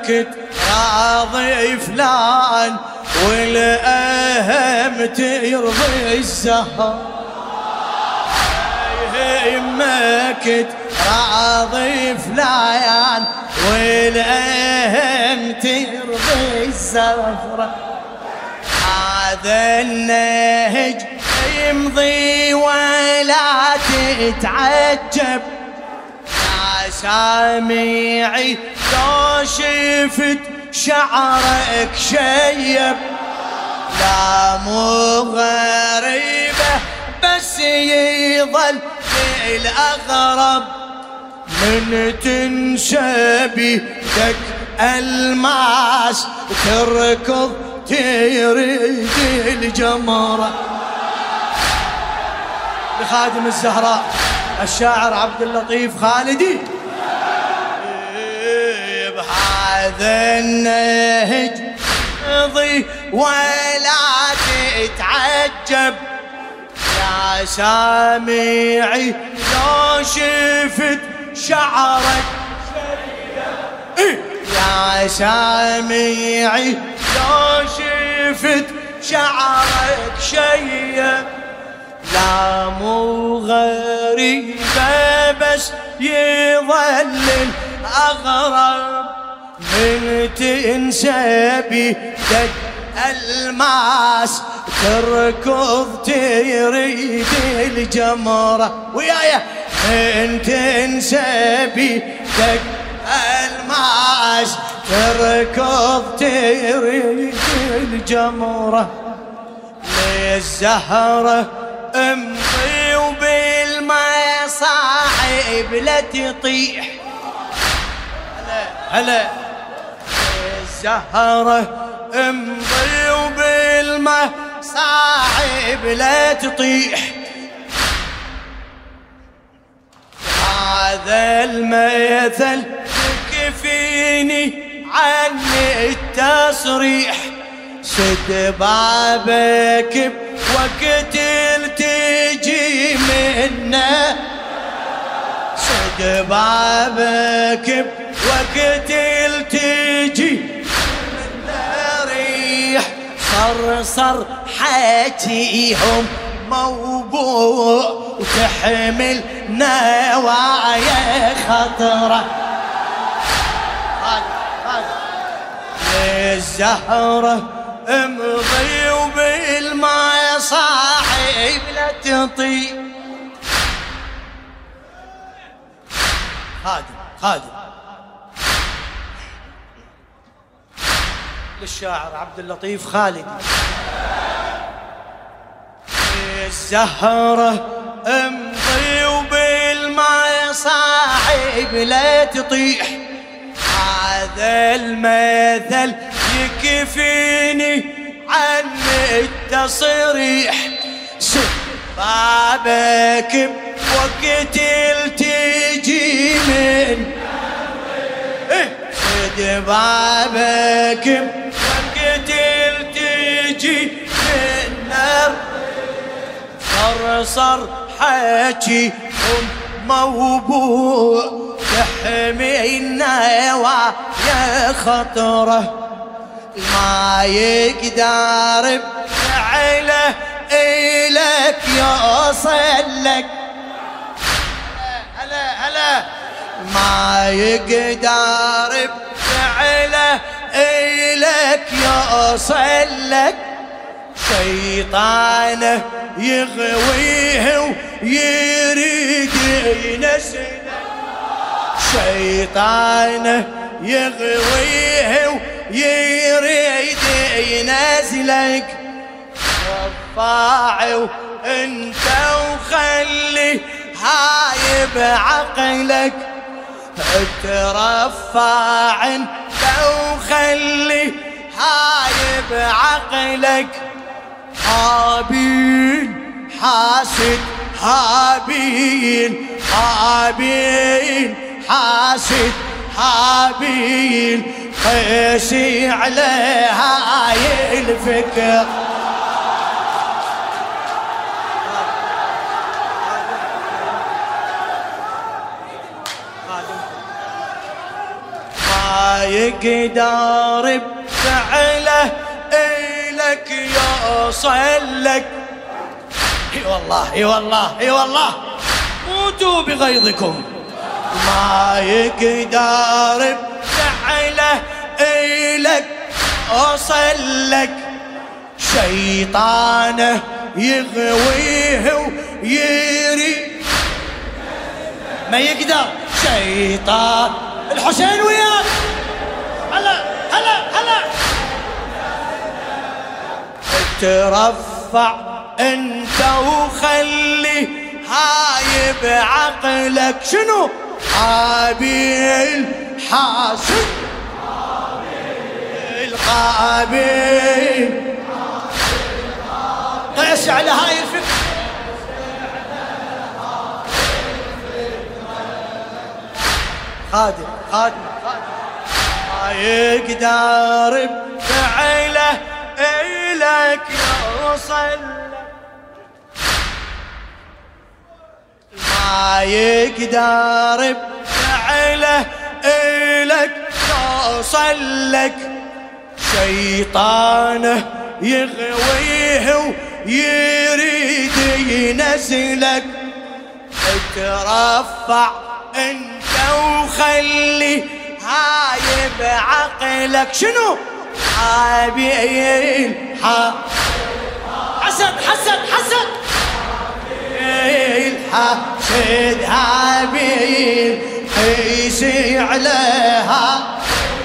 يمك راضي فلان والأهم ترضي الزهر يمك راضي فلان والأهم ترضي الزهرة هذا النهج يمضي ولا تتعجب يا سامعي لو شفت شعرك شيب لا مو غريبة بس يظل الأغرب من تنشبي دك الماس تركض تريد الجمرة. لخادم الزهراء الشاعر عبد اللطيف خالدي بهذا النهج ضي ولا تتعجب يا سامعي لو شفت شعرك يا سامعي لو شفت شعرك شيب لا مو غريبة بس يظل الأغرب من تنسبي دك الماس تركض تريد الجمرة ويايا من تنسبي دك الماس تركض تريد الجمرة للزهرة امضي وبالمصاعب لا تطيح هلا الزهرة امضي وبالمصاعب لا تطيح هذا المثل يكفيني عن التصريح سد بابك وقت تجي منه سد بابك وقت تجي منه ريح صرصر حاجيهم موبوع وتحمل نوايا خطره الزهرة امضي وبالمصاعب لا تطير خادم للشاعر عبد اللطيف خالد الزهرة امضي وبالمصاعب لا تطيح هذا المثل يكفيني عن التصريح بابك وقت تجي من سد بابك وقت تجي من نار صرصر حكي موبوع تحمي النوايا خطره ما يقدر بفعله إلك يوصلك هلا ما يقدر بفعله إلك يوصلك شيطانه يغويه ويريد ينسلك شيطانه يغويه ويريد ينزلك رفاع وانت وخلي هايب عقلك ترفع انت وخلي هايب عقلك هابيل حاسد هابيل حاسد هابيل قيسي على هاي الفكر ما ما يقدر بفعله إلك يوصل لك. اي والله اي والله اي والله موتوا بغيظكم. ما يقدر بفعله إلك يوصل لك، شيطانه يغويه ويري ما يقدر. شيطان الحسين وياك، هلا هلا هلا. ترفع انت وخلي هاي بعقلك. شنو؟ قابيل حاسد القابيل قيس على هاي الفكرة. خادم ما يقدر بفعله إلك يوصل، ما يقدر بفعله إلك يوصل لك، شيطانه يغويه ويريد ينزلك. اترفع انت وخلي هاي بعقلك. شنو؟ حابيل حسد حسد حسد حسد هابيل قيسي عليها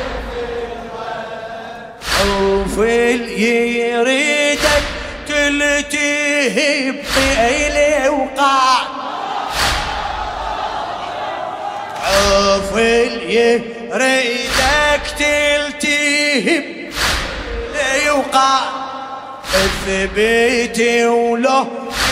وفل يريدك تلتهب إلي وقع. عفل يريدك تلتهب إلي وقع. اثبتي ولو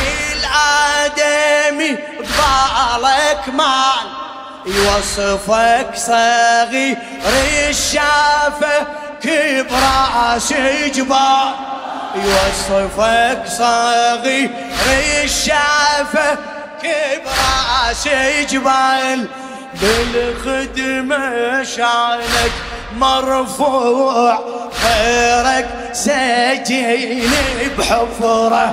الآدمي قبالك مال يوصفك صغير الشافة كبراس جبال. يوصفك صغير الشافة كبراس جبال. بالخدمة شانك مرفوع غيرك سجين بحفرة.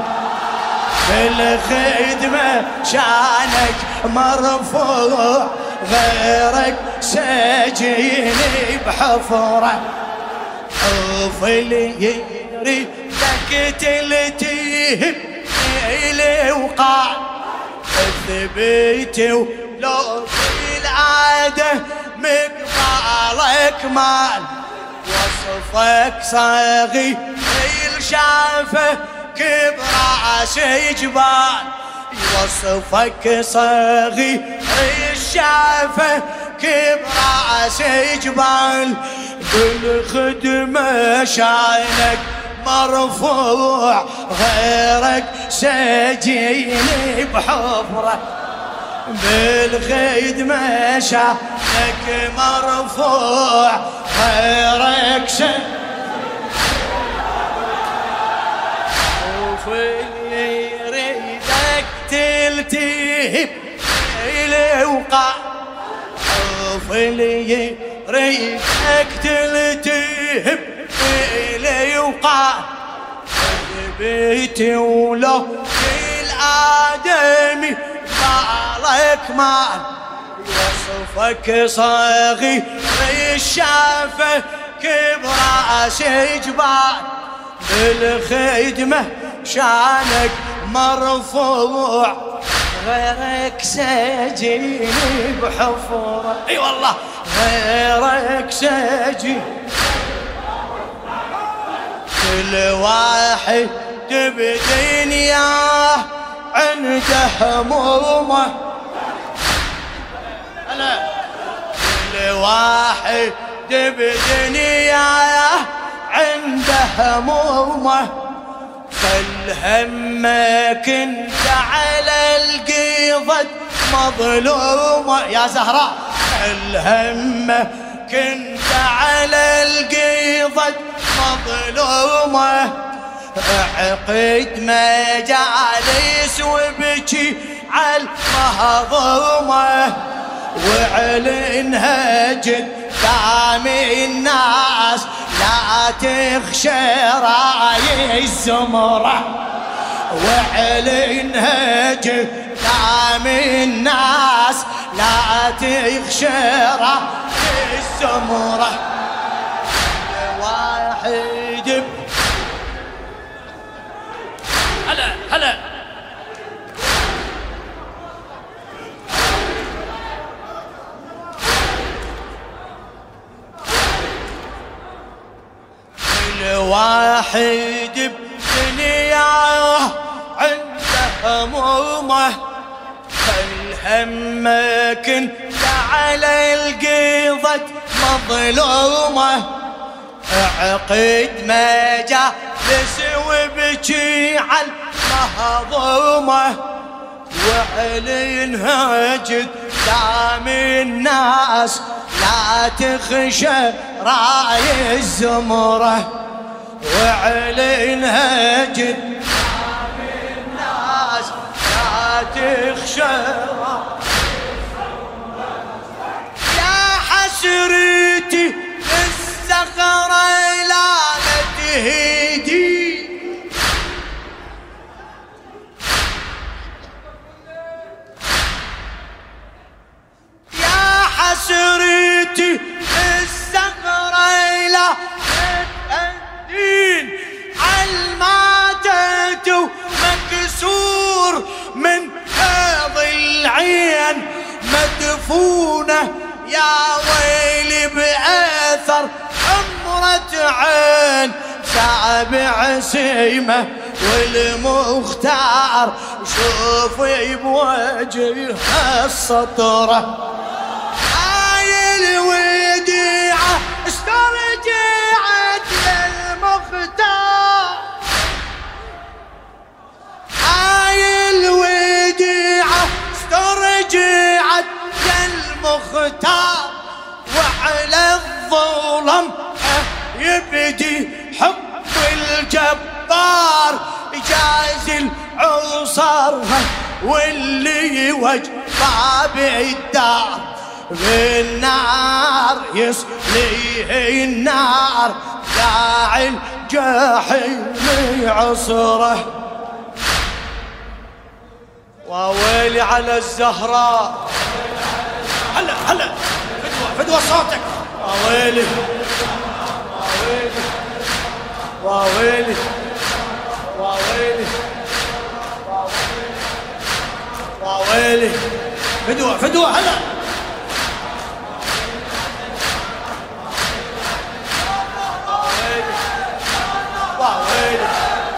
بالخدمة شانك مرفوع غيرك سجين بحفرة. عفل يريدك تلتهب إلي وقع. اثبتي ولو في العادة مقبالك مال وصفك صغير الشافة كبراس جبال. يوصفك صغير الشافة كبراس جبال. بالخدمة شانك مرفوع غيرك سجين بحفرة. بالخدمة شانك مرفوع غيرك سجين يريدك تلتهب إلي وقع. عفل يريدك تلتهب إلي وقع. بيتي ولو الآدمي بالك مال يوصفك صغير الشافة كبراس جبال. بالخدمة شانك مرفوع غيرك سجين بحفرة. اي والله غيرك سجين. كل واحد بدنياه عنده همومه. كل واحد بدنياه عنده همومه. خل همك انت على القيضة مظلومة يا زهراء. خل همك انت على القيضة مظلومة. عقد مجالس وبكي على المهضومة. وعلنها جد قدام الناس لا تخشى راي الزمرة واعلنها قدام الناس لا تخشى راي الزمرة واحد هلا هلا الواحد بدنياه عنده همومه فالهمك انت على القيضة مظلومه عقد ما جالس وبكي على المهضومه واعلنها قدام الناس لا تخشى راي الزمرة واعلنها قدام الناس لا تخشى يا حسرتي الصخرة لا تهدي يا حسرتي الصخرة لا تهدين علماتت مكسور من حيض العين مدفونة يا ويلي بأثر حمرة عين سابع سيمة والمختار شوفي بوجهها السطرة هاي الوديعة استرجعت للمختار هاي الوديعة استرجعت للمختار وعلى الظلم يبدي حب الجبار جاز العصر واللي وجه طابع الدار بالنار يصليه النار داعي الجحيم عصره وويلي على الزهراء هلا هلا فدوى صوتك وويلي وويلي وويلي وويلي فدوى هلا وويلي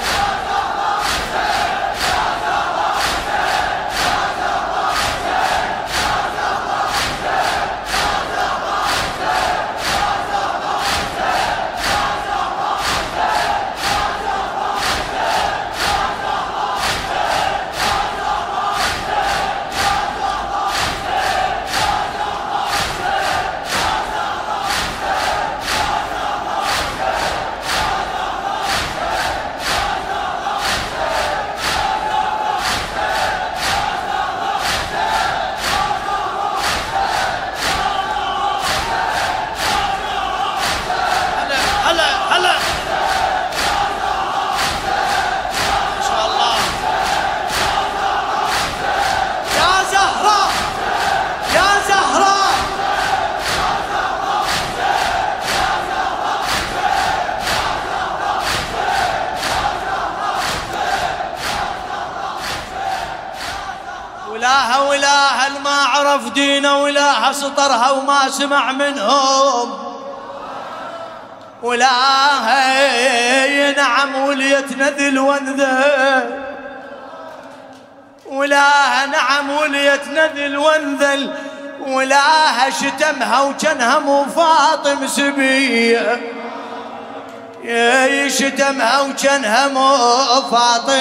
ولاها ما عرف دينه ولاها سطرها وما سمع منهم ولاها ينعم وليتنا ذل وانذل ولاها نعم وليتنا ذل وانذل ولاها شتمها وجنها مو فاطم سبيه شتمها وجنها مو فاطم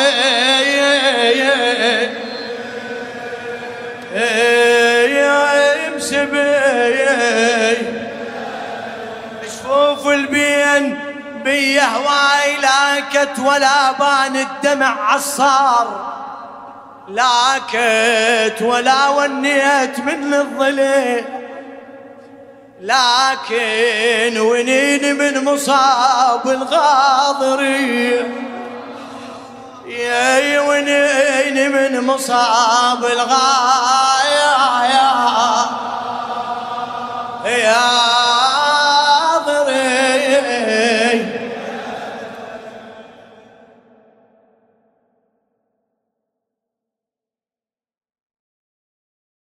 مسبي شفوف البين بيه هواي لاكت ولا بان الدمع عصار لاكت ولا ونيت من الظليل لكن ونين من مصاب الغاضرية، يا ونين من مصاب الغاية يا